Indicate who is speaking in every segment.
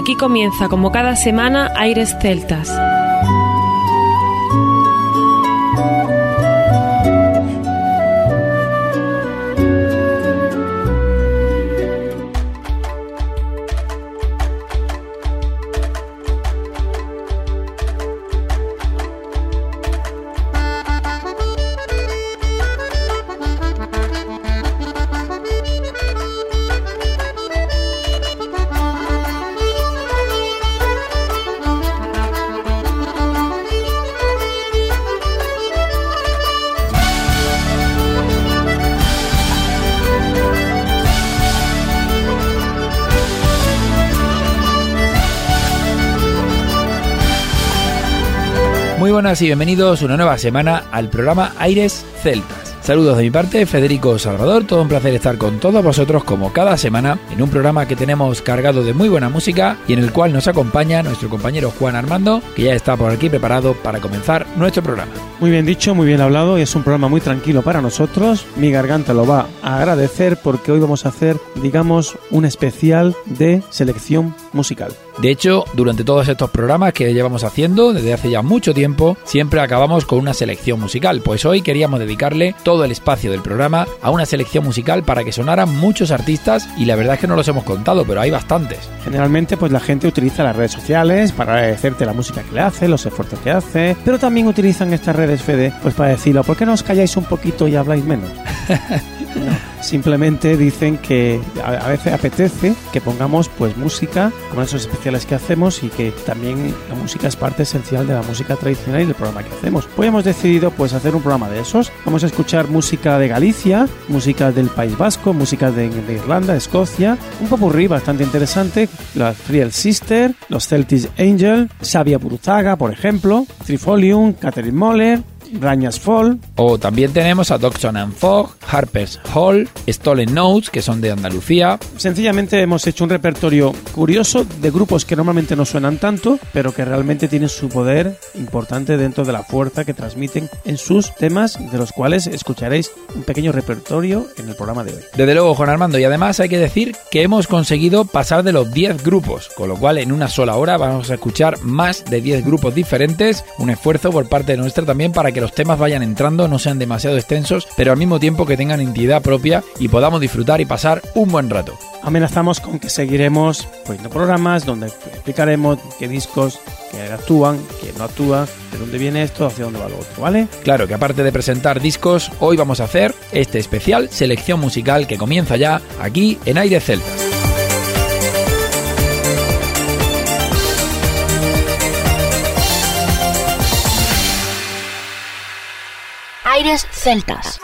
Speaker 1: Aquí comienza, como cada semana, Aires Celtas.
Speaker 2: Muy buenas y bienvenidos una nueva semana al programa Aires Celtas. Saludos de mi parte, Federico Salvador, todo un placer estar con todos vosotros como cada semana en un programa que tenemos cargado de muy buena música y en el cual nos acompaña nuestro compañero Juan Armando, que ya está por aquí preparado para comenzar nuestro programa.
Speaker 3: Muy bien dicho, muy bien hablado, y es un programa muy tranquilo para nosotros. Mi garganta lo va a agradecer porque hoy vamos a hacer, digamos, un especial de selección musical.
Speaker 2: De hecho, durante todos estos programas que llevamos haciendo desde hace ya mucho tiempo, siempre acabamos con una selección musical, pues hoy queríamos dedicarle todo el espacio del programa a una selección musical para que sonaran muchos artistas, y la verdad es que no los hemos contado, pero hay bastantes.
Speaker 3: Generalmente pues la gente utiliza las redes sociales para agradecerte la música que le hace, los esfuerzos que hace, pero también utilizan estas redes, Fede, pues para decirlo, ¿por qué no os calláis un poquito y habláis menos? No, simplemente dicen que a veces apetece que pongamos pues música como esos especiales que hacemos, y que también la música es parte esencial de la música tradicional y del programa que hacemos. Hoy hemos decidido pues hacer un programa de esos. Vamos a escuchar música de Galicia, música del País Vasco, música de Irlanda, Escocia, un popurrí bastante interesante, las Friel Sister, los Celtic Angel, Xavier Buruzaga, por ejemplo, Trifolium, Catherine Moller, Rañas Fall.
Speaker 2: O también tenemos a Dodson and Fogg, Harper's Hall, Stolen Notes, que son de Andalucía.
Speaker 3: Sencillamente hemos hecho un repertorio curioso de grupos que normalmente no suenan tanto, pero que realmente tienen su poder importante dentro de la fuerza que transmiten en sus temas, de los cuales escucharéis un pequeño repertorio en el programa de hoy.
Speaker 2: Desde luego, Juan Armando, y además hay que decir que hemos conseguido pasar de los 10 grupos, con lo cual en una sola hora vamos a escuchar más de 10 grupos diferentes, un esfuerzo por parte nuestra también para que los temas vayan entrando, no sean demasiado extensos, pero al mismo tiempo que tengan entidad propia y podamos disfrutar y pasar un buen rato.
Speaker 3: Amenazamos con que seguiremos poniendo programas donde explicaremos qué discos, que actúan, que no actúan, de dónde viene esto, hacia dónde va lo otro, ¿vale?
Speaker 2: Claro que aparte de presentar discos, hoy vamos a hacer este especial selección musical que comienza ya aquí en Aires Celtas.
Speaker 4: Aires Celtas.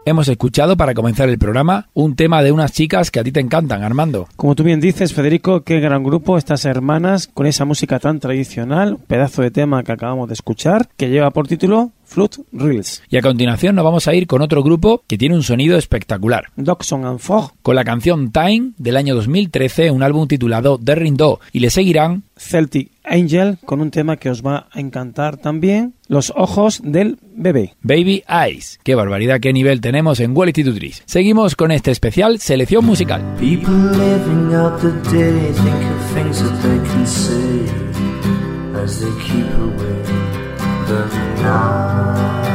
Speaker 2: hemos escuchado para comenzar el programa un tema de unas chicas que a ti te encantan, Armando.
Speaker 3: Como tú bien dices, Federico, qué gran grupo, estas hermanas, con esa música tan tradicional, un pedazo de tema que acabamos de escuchar, que lleva por título Flood Reels.
Speaker 2: Y a continuación nos vamos a ir con otro grupo que tiene un sonido espectacular.
Speaker 3: Dogson and Fogg.
Speaker 2: Con la canción Time del año 2013, un álbum titulado The Rindo, y le seguirán
Speaker 3: Celtic Angel, con un tema que os va a encantar también, Los ojos del bebé.
Speaker 2: Baby Eyes. Qué barbaridad, qué nivel tenemos en Quality to Trees. Seguimos con este especial selección musical.
Speaker 5: People living out the day think of things that they can say as they keep away the night.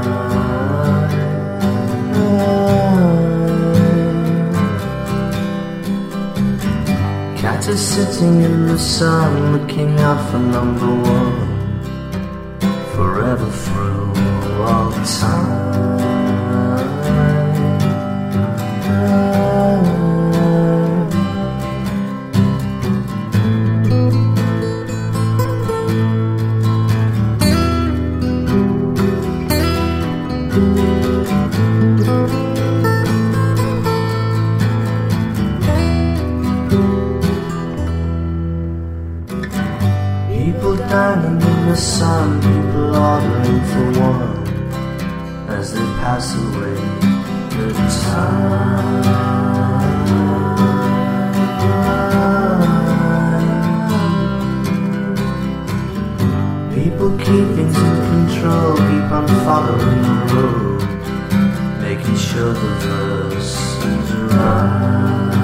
Speaker 5: Cat is sitting in the sun looking out for number one forever through all time. Dining in the sun, people ordering for one as they pass away the time. People keep things in control, keep on following the road, making sure the verse is right.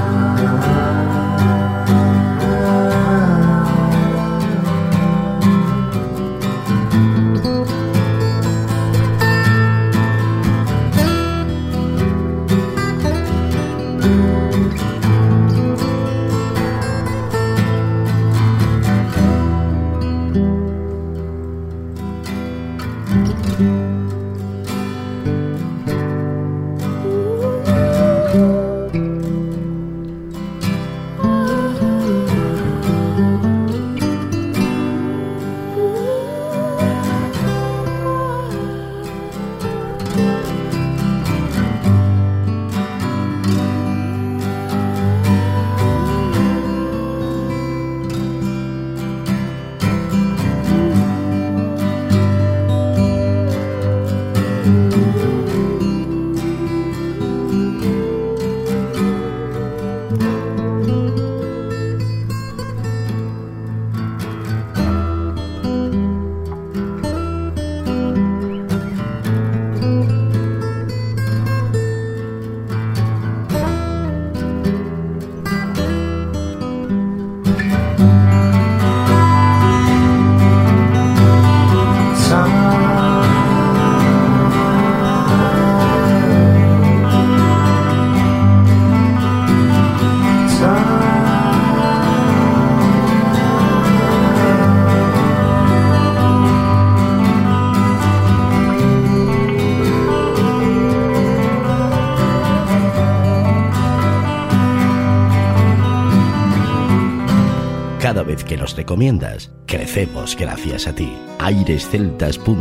Speaker 6: Cada vez que nos recomiendas, crecemos gracias a ti. airesceltas.com.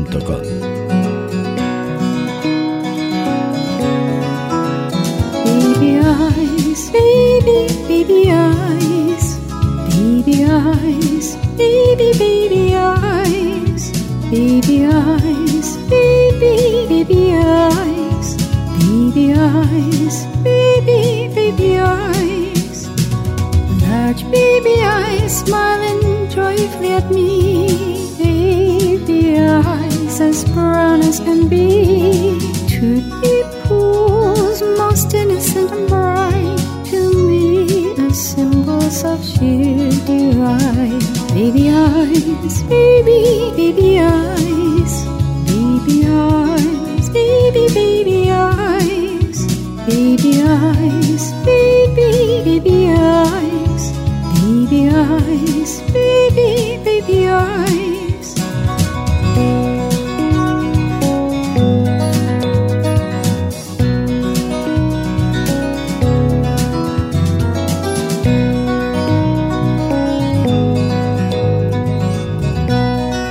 Speaker 7: Baby eyes, baby eyes, baby eyes, baby eyes, baby eyes, baby eyes, baby eyes, baby eyes, large baby eyes smiling joyfully at me, baby eyes as brown as can be, two deep pools most innocent and bright, to me as symbols of sheer delight. Baby eyes, baby eyes, baby eyes, baby eyes, baby eyes, baby eyes, baby eyes, baby eyes.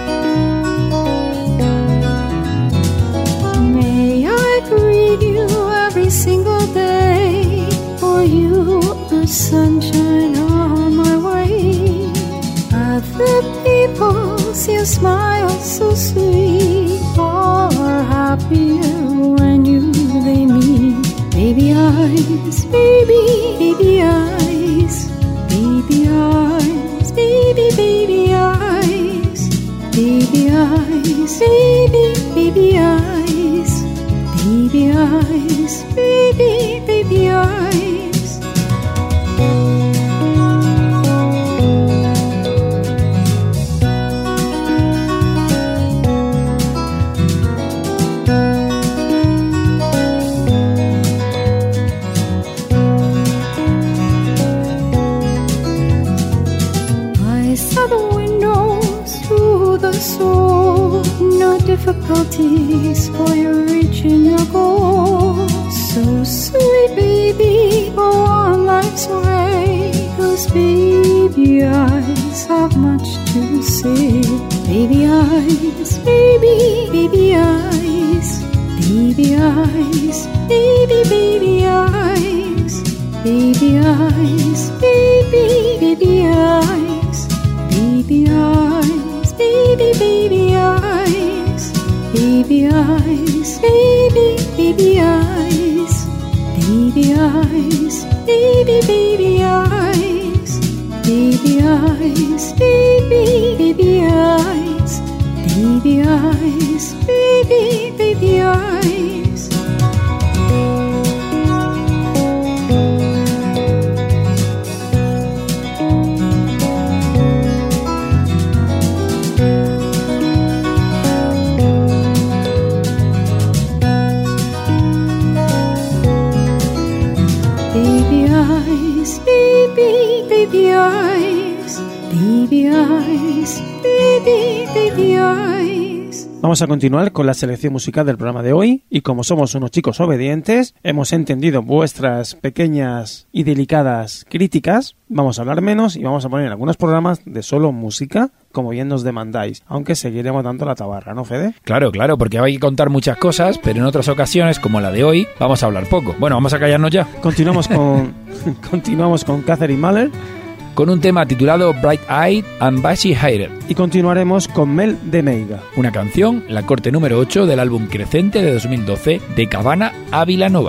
Speaker 7: May I greet you the people see a smile so sweet are happier when they meet. Baby eyes, baby eyes, baby eyes, baby eyes, baby eyes, baby eyes, baby eyes, baby eyes. So no difficulties for you reaching your goal. So sweet baby, go on life's way. Those baby eyes have much to say. Baby eyes, baby eyes, baby eyes, baby eyes, baby eyes, baby eyes, baby eyes. Baby eyes, baby eyes, baby eyes, baby eyes, baby eyes, baby eyes, baby eyes, baby eyes, baby eyes. Baby eyes, baby eyes, baby eyes.
Speaker 3: Vamos a continuar con la selección musical del programa de hoy y como somos unos chicos obedientes, hemos entendido vuestras pequeñas y delicadas críticas, vamos a hablar menos y vamos a poner algunos programas de solo música, como bien nos demandáis, aunque seguiremos dando la tabarra, ¿no, Fede?
Speaker 2: Claro, porque hay que contar muchas cosas, pero en otras ocasiones, como la de hoy, vamos a hablar poco. Bueno, vamos a callarnos ya.
Speaker 3: Continuamos con Catherine Mahler,
Speaker 2: con un tema titulado Bright Eyed and Bassy Hated.
Speaker 3: Y continuaremos con Mel de Meiga,
Speaker 2: una canción, la corte número 8 del álbum Crecente de 2012 de Cabana Ávila Nova.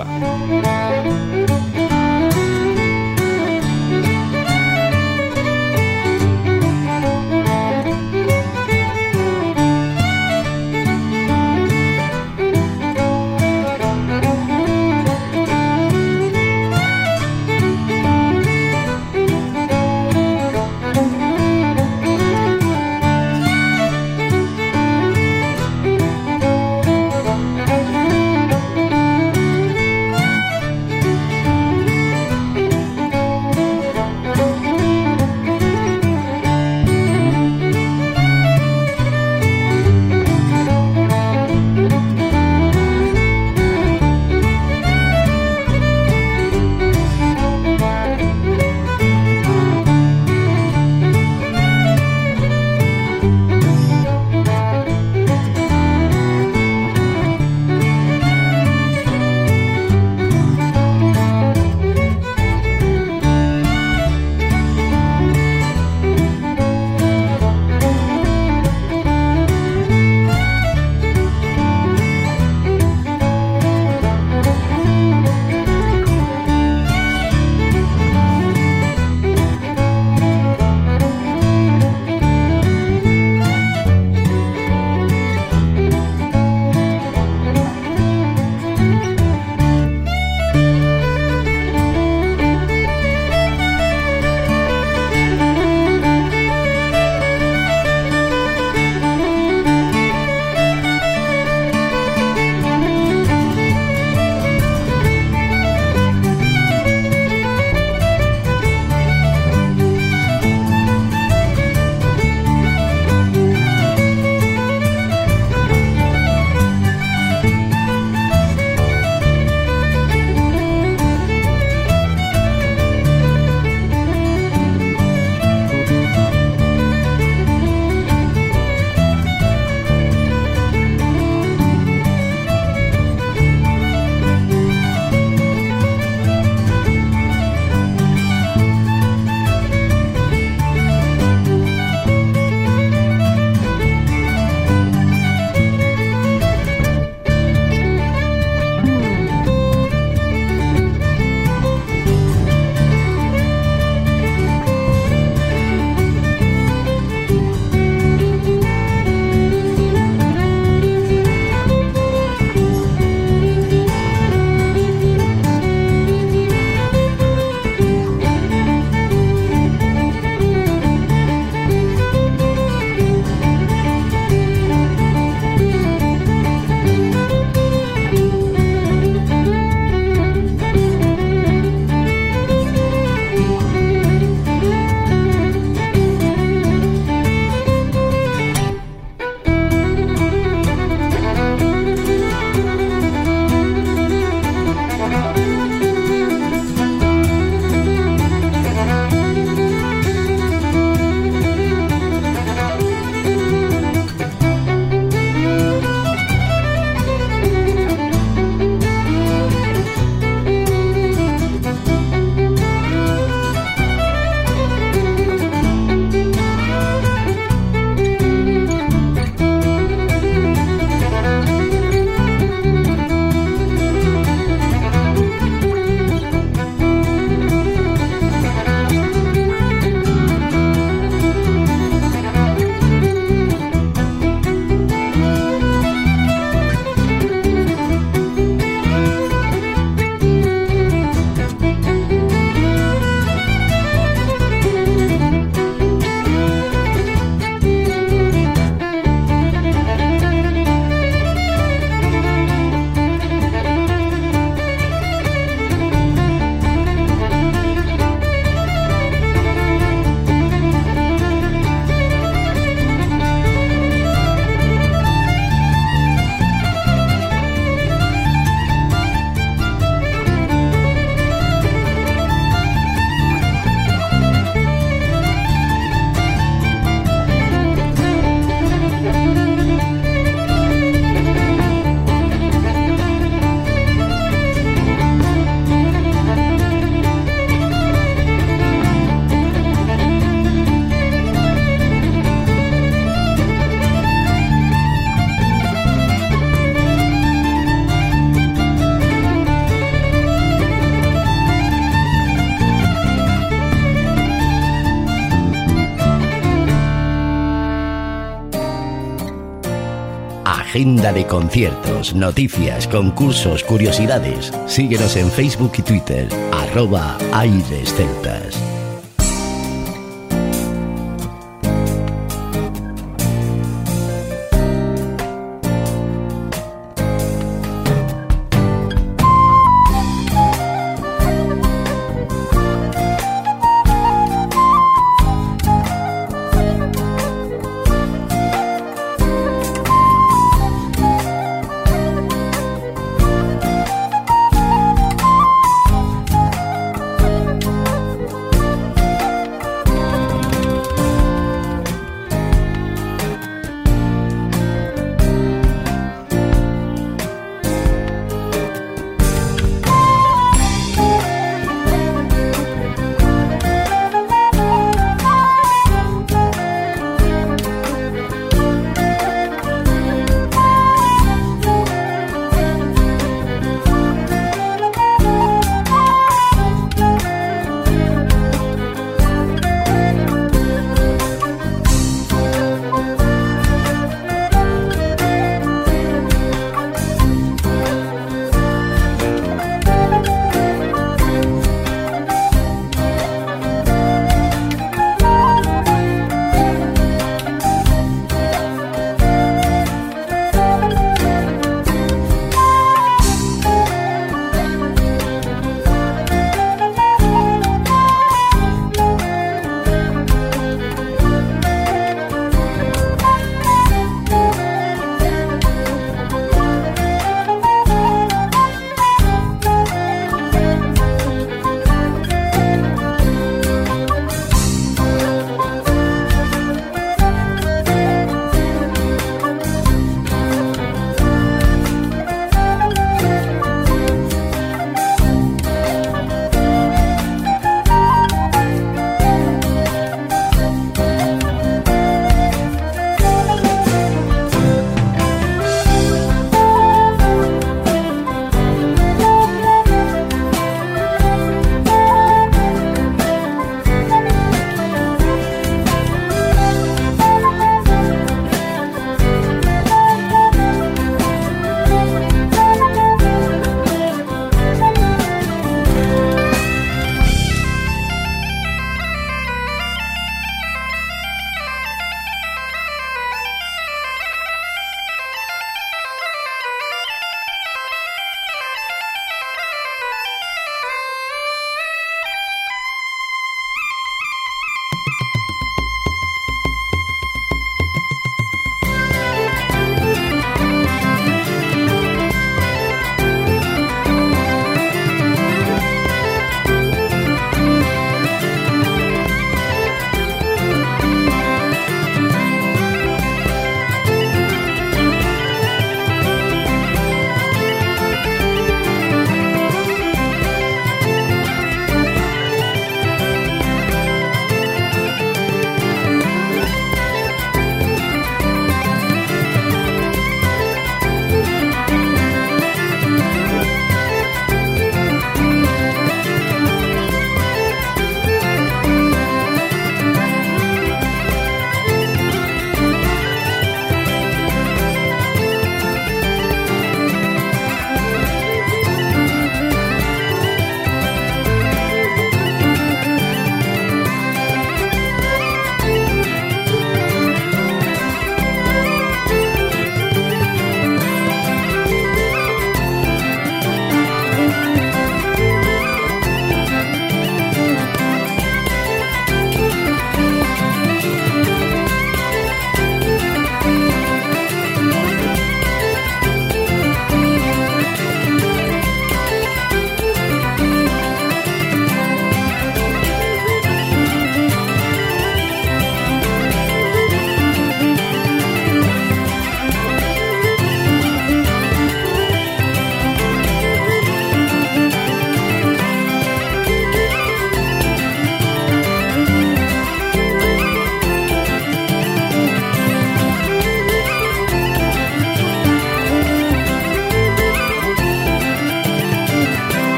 Speaker 6: agenda de conciertos, noticias, concursos, curiosidades. Síguenos en Facebook y Twitter, @airesceltas.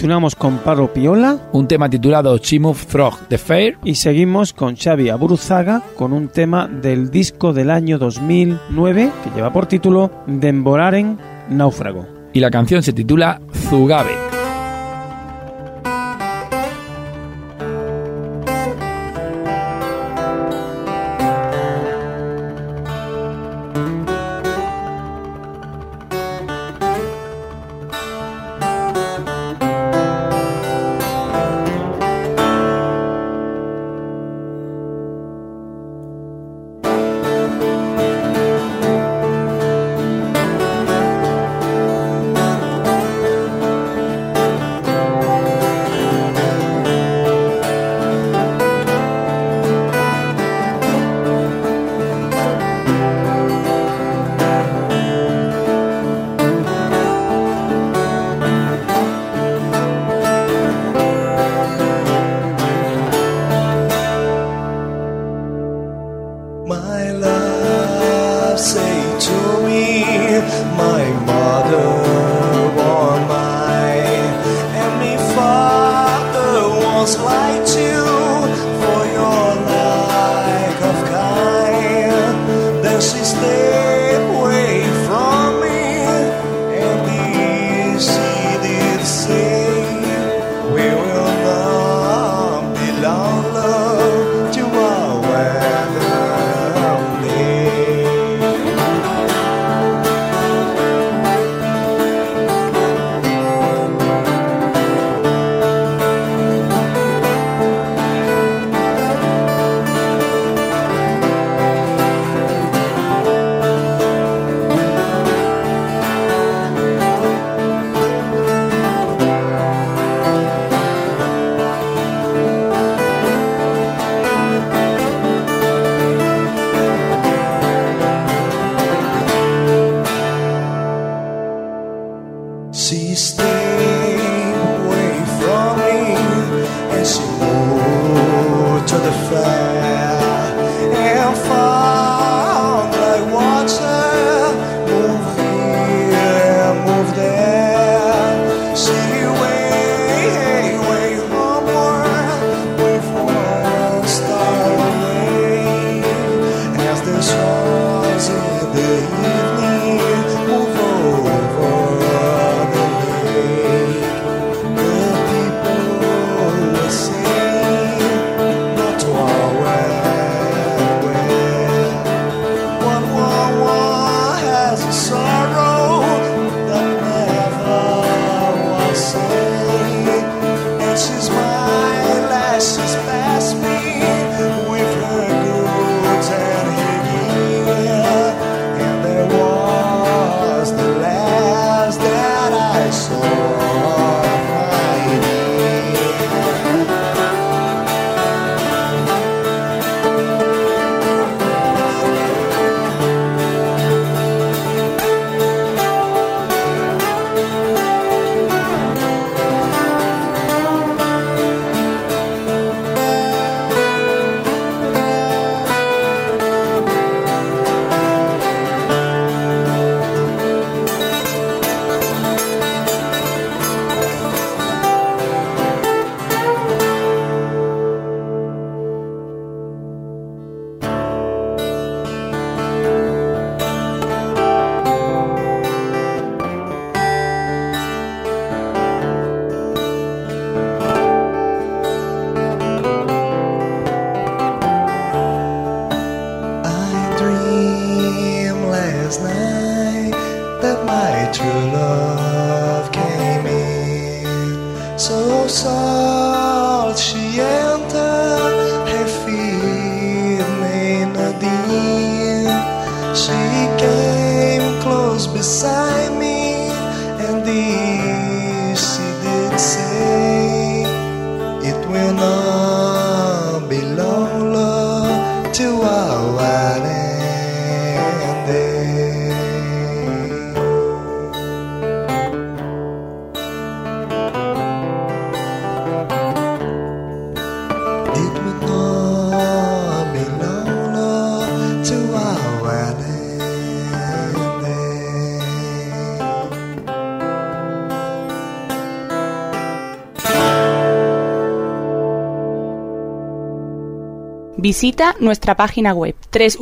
Speaker 3: Continuamos con Paro Piola.
Speaker 2: Un tema titulado Chimuf Frog The Fair.
Speaker 3: Y seguimos con Xavi Aburuzaga con un tema del disco del año 2009 que lleva por título Demboraren Náufrago.
Speaker 2: Y la canción se titula Zugabe.
Speaker 8: It will Visita nuestra página web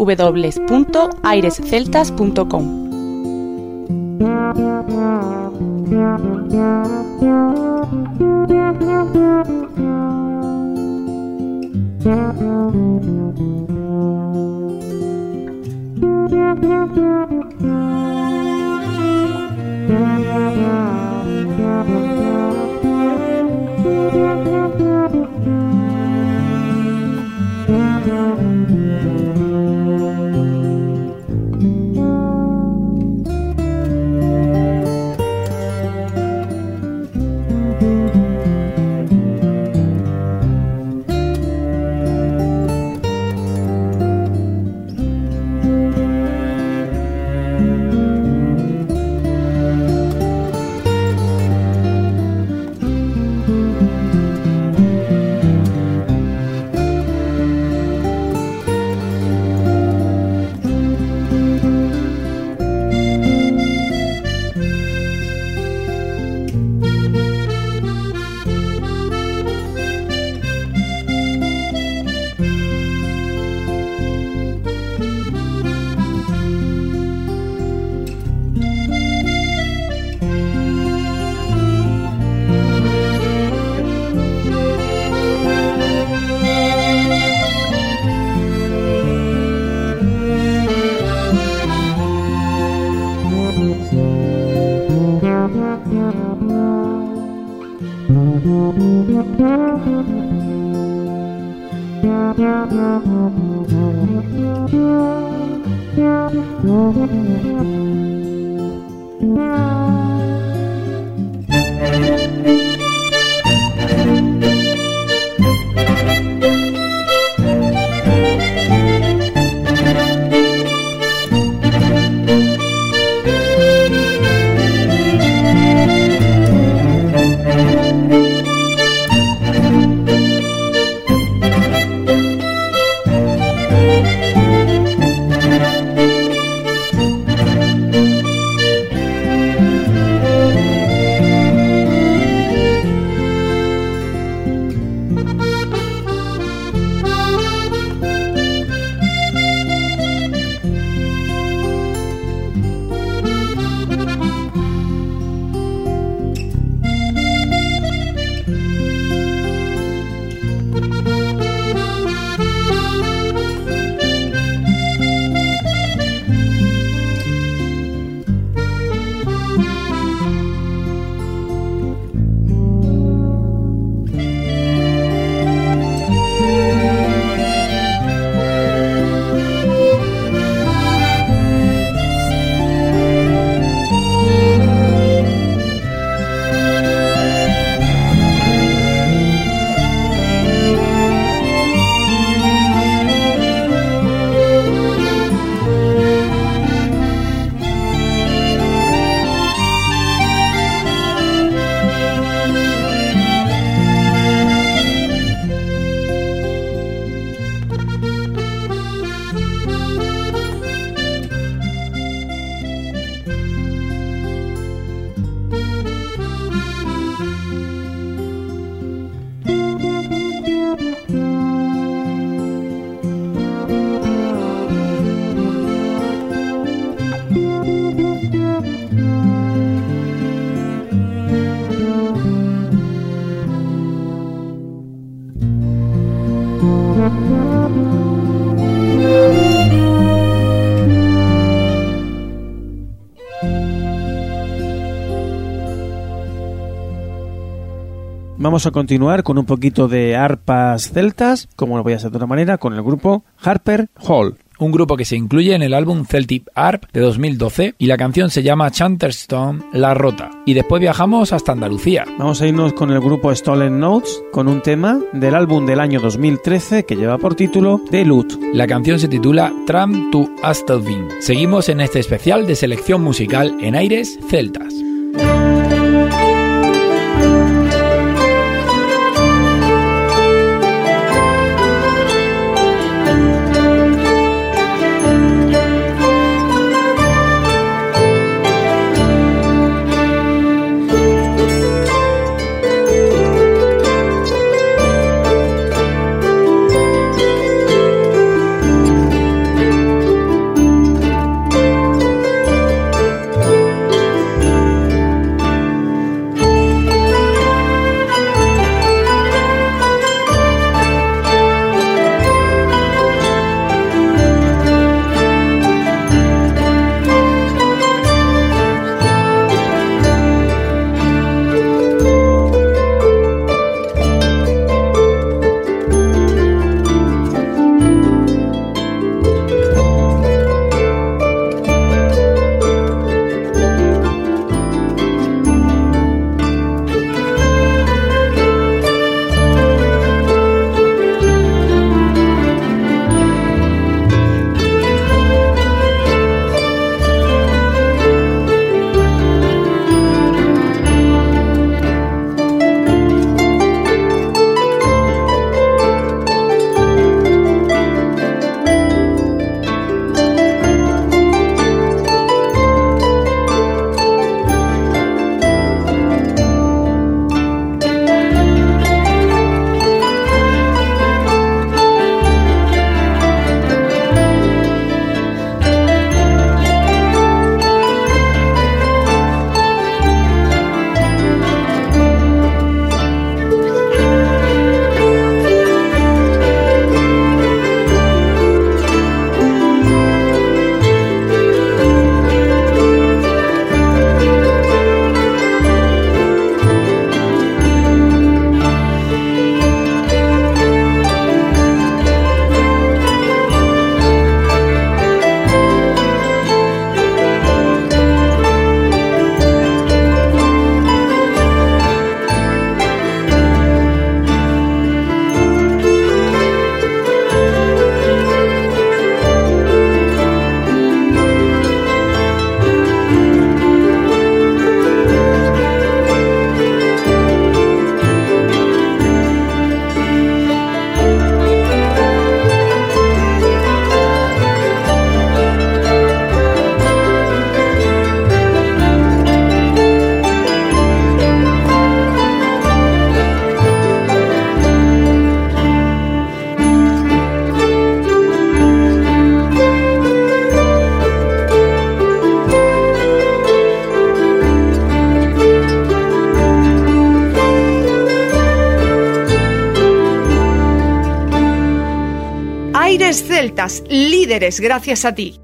Speaker 8: www.airesceltas.com.
Speaker 3: Vamos a continuar con un poquito de arpas celtas, como no voy a hacer de otra manera, con el grupo Harper Hall.
Speaker 2: Un grupo que se incluye en el álbum Celtic Harp de 2012 y la canción se llama Chanterstone La Rota. Y después viajamos hasta Andalucía.
Speaker 3: Vamos a irnos con el grupo Stolen Notes con un tema del álbum del año 2013 que lleva por título The Loot.
Speaker 2: La canción se titula Tram to Astelveen. Seguimos en este especial de selección musical en Aires Celtas.
Speaker 9: Aires Celtas, líderes gracias a ti.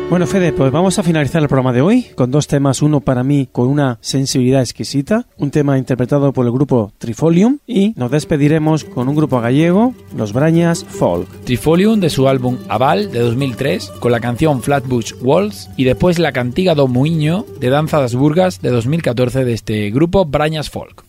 Speaker 3: Bueno, Fede, pues vamos a finalizar el programa de hoy con dos temas, uno para mí con una sensibilidad exquisita, un tema interpretado por el grupo Trifolium, y nos despediremos con un grupo gallego, los Brañas Folk.
Speaker 2: Trifolium de su álbum Aval de 2003 con la canción Flatbush Waltz y después la cantiga do Muiño de Danza das Burgas de 2014 de este grupo Brañas Folk.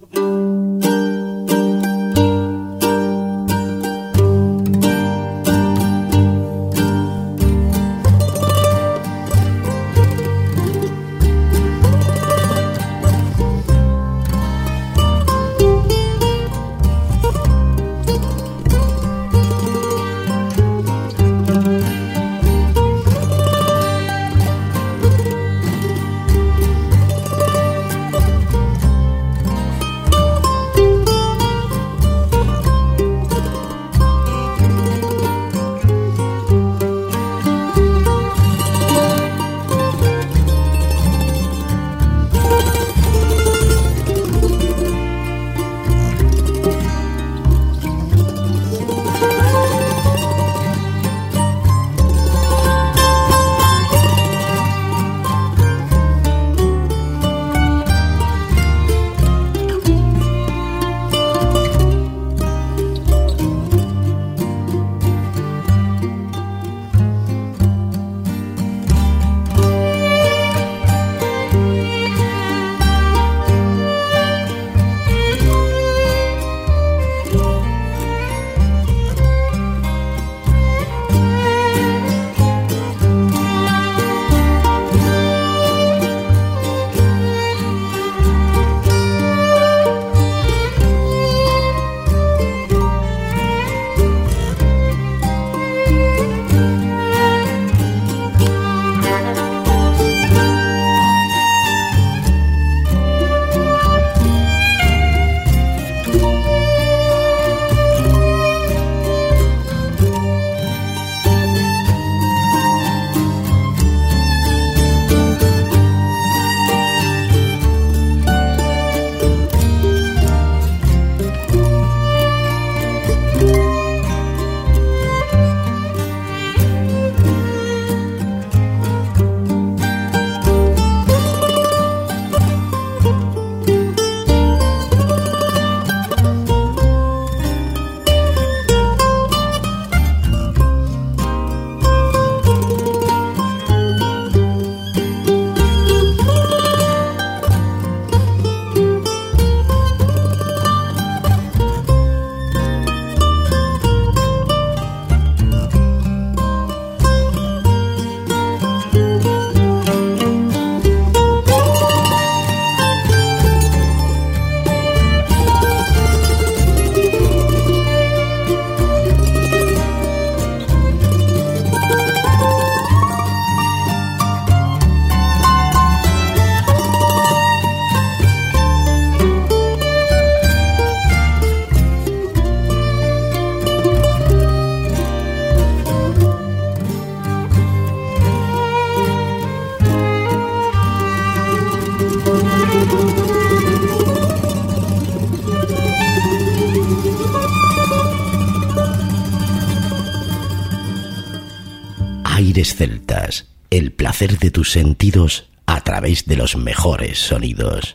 Speaker 6: Aires celtas, el placer de tus sentidos a través de los mejores sonidos.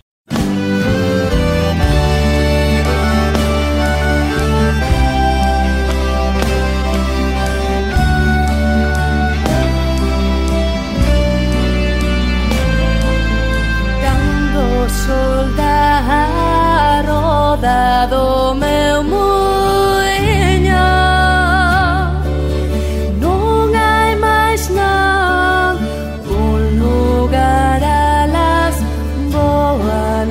Speaker 7: Cando solda rodado meu muiño, non hai máis nada, un lugar alas voan,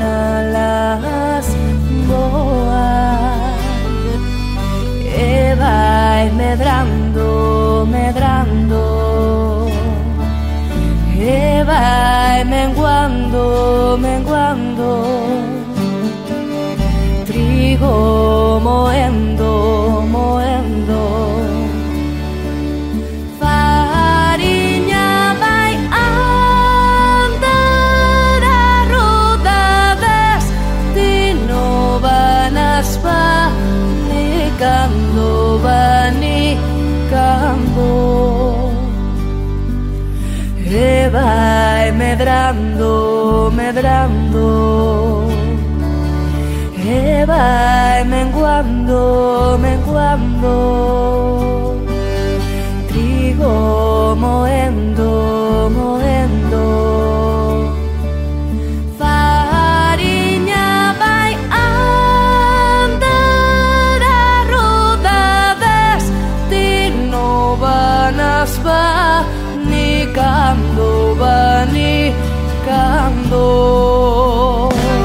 Speaker 7: e vai medrando, medrando, e vai menguando, menguando, trigo moendo, moendo, fariña vai andar a rodadas, dino vanas vanicando, vanicando. vai medrando, medrando, e vai menguando, menguando, trigo moendo, moendo, fariña vai andar a roda destino, vanas va nicando, va nicando.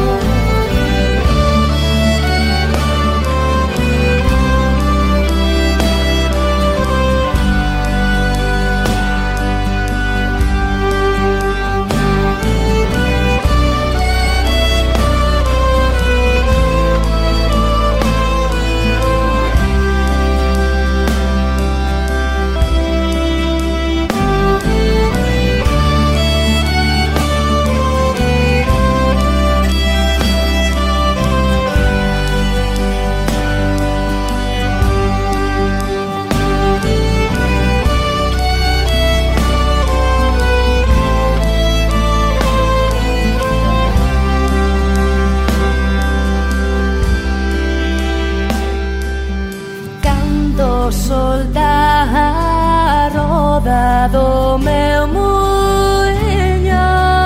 Speaker 7: Solda roda do meu moinho,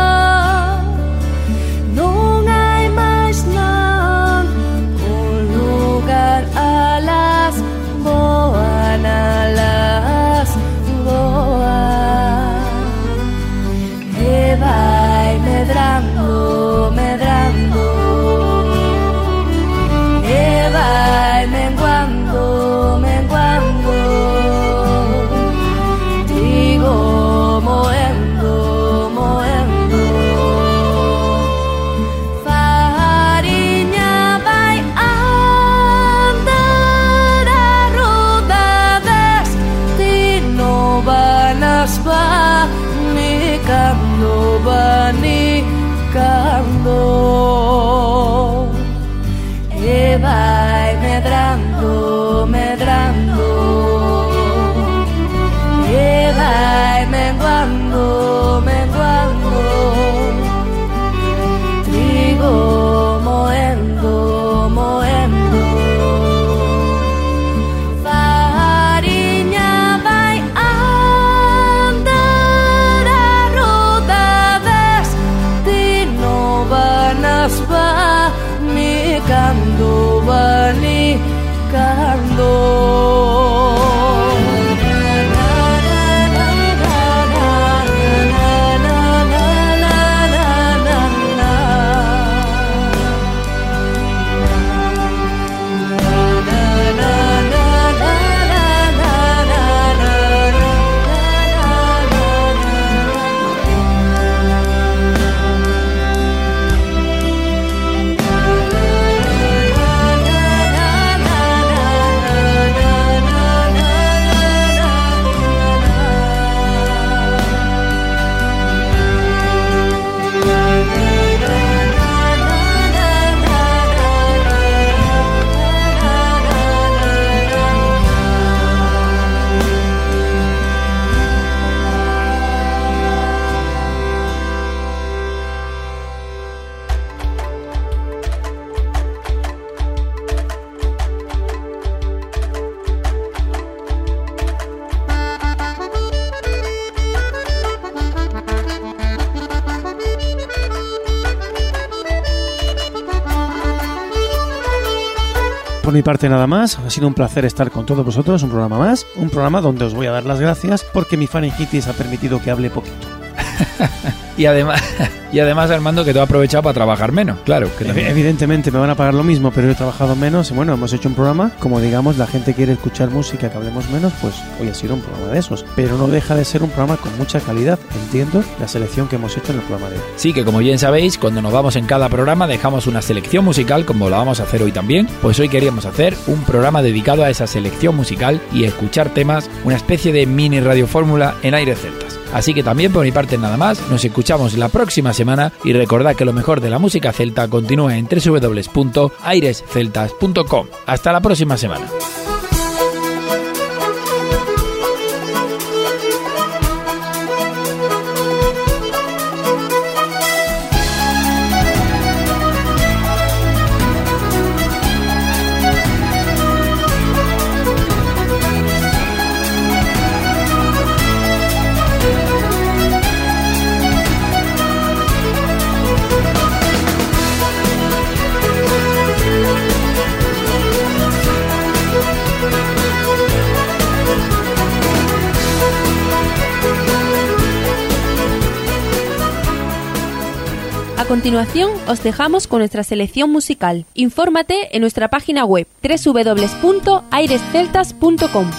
Speaker 7: non hai máis non un lugar alas voan, alas voan, e vai medrando, medrando, e vai menguando, menguando, trigo moendo, moendo, fariña vai andar a roda destino, vanas va nicando, va nicando, e vai medrando, medrando, e vai menguando, menguando, trigo moendo, moendo, fariña vai andar a roda destino, vanas va nicando, va nicando.
Speaker 3: Por mi parte nada más, ha sido un placer estar con todos vosotros, un programa más, un programa donde os voy a dar las gracias porque mi faringitis ha permitido que hable poquito.
Speaker 2: Y además, Armando, que tú has aprovechado para trabajar menos, claro. Que
Speaker 3: evidentemente me van a pagar lo mismo, pero yo he trabajado menos y bueno, hemos hecho un programa, como digamos, la gente quiere escuchar música, que hablemos menos, pues hoy ha sido un programa de esos. Pero no deja de ser un programa con mucha calidad, entiendo la selección que hemos hecho en el programa de hoy.
Speaker 2: Sí, que como bien sabéis, cuando nos vamos en cada programa dejamos una selección musical, como la vamos a hacer hoy también. Pues hoy queríamos hacer un programa dedicado a esa selección musical y escuchar temas, una especie de mini radiofórmula en Aires Celtas. Así que también por mi parte nada más, nos escuchamos la próxima semana y recordad que lo mejor de la música celta continúa en www.airesceltas.com. Hasta la próxima semana.
Speaker 10: A continuación, os dejamos con nuestra selección musical. Infórmate en nuestra página web www.airesceltas.com.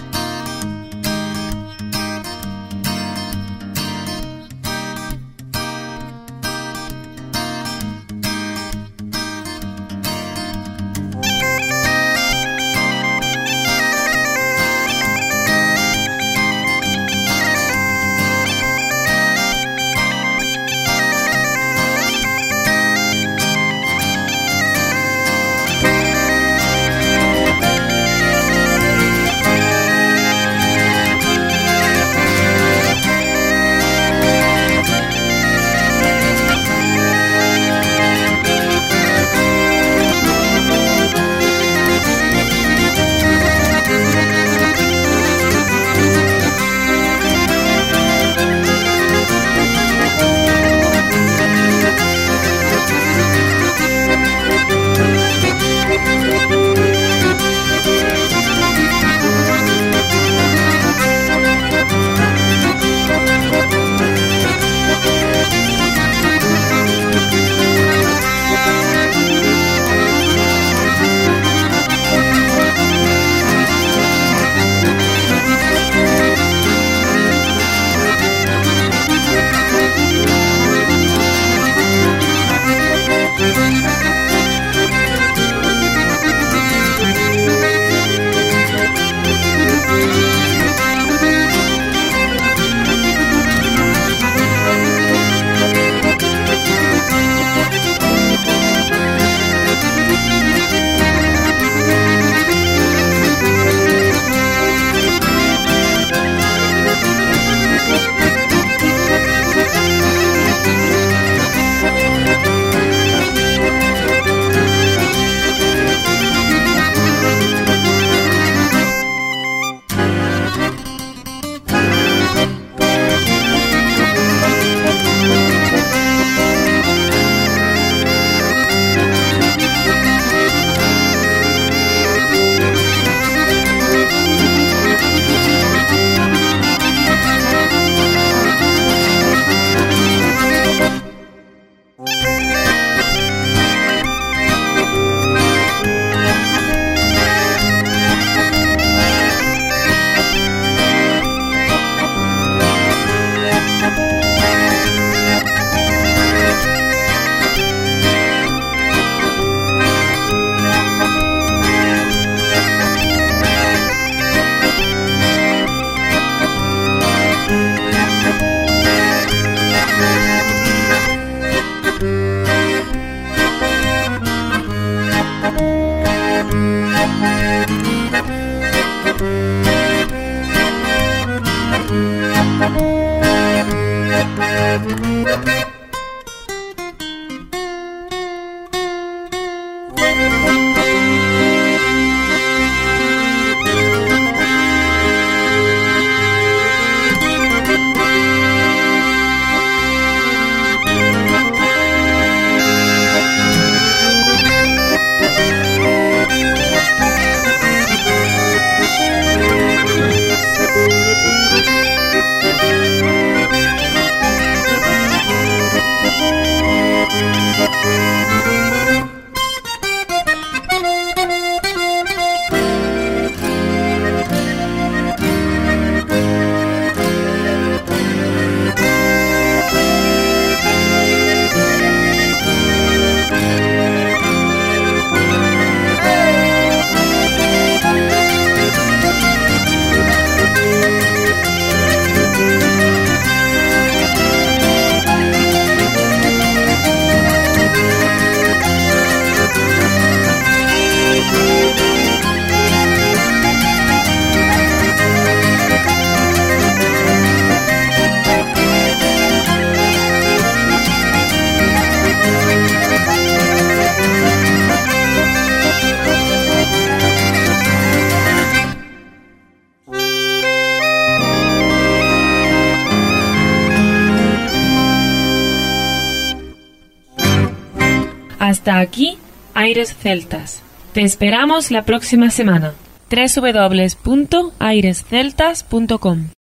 Speaker 1: Hasta aquí, Aires Celtas. Te esperamos la próxima semana. www.airesceltas.com